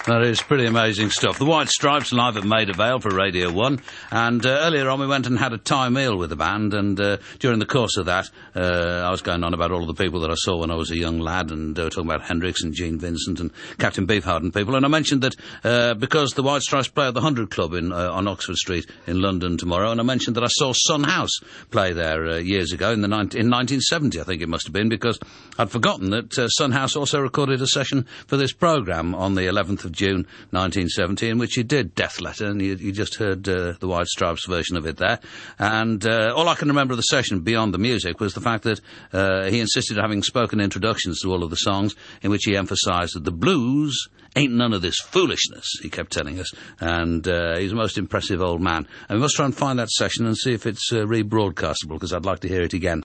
That is pretty amazing stuff. The White Stripes live at Maida Vale for Radio 1. And earlier on we went and had a Thai meal with the band, and during the course of that I was going on about all of the people that I saw when I was a young lad, and talking about Hendrix and Gene Vincent and Captain Beefheart and people. And I mentioned that because the White Stripes play at the 100 Club on Oxford Street in London tomorrow, and I mentioned that I saw Son House play there years ago in 1970, I think it must have been, because I'd forgotten that Son House also recorded a session for this programme on the 11th of June 1970, in which he did Death Letter, and you just heard the White Stripes version of it there. And all I can remember of the session, beyond the music, was the fact that he insisted on having spoken introductions to all of the songs, in which he emphasised that the blues ain't none of this foolishness, he kept telling us. And he's a most impressive old man. And we must try and find that session and see if it's rebroadcastable, because I'd like to hear it again.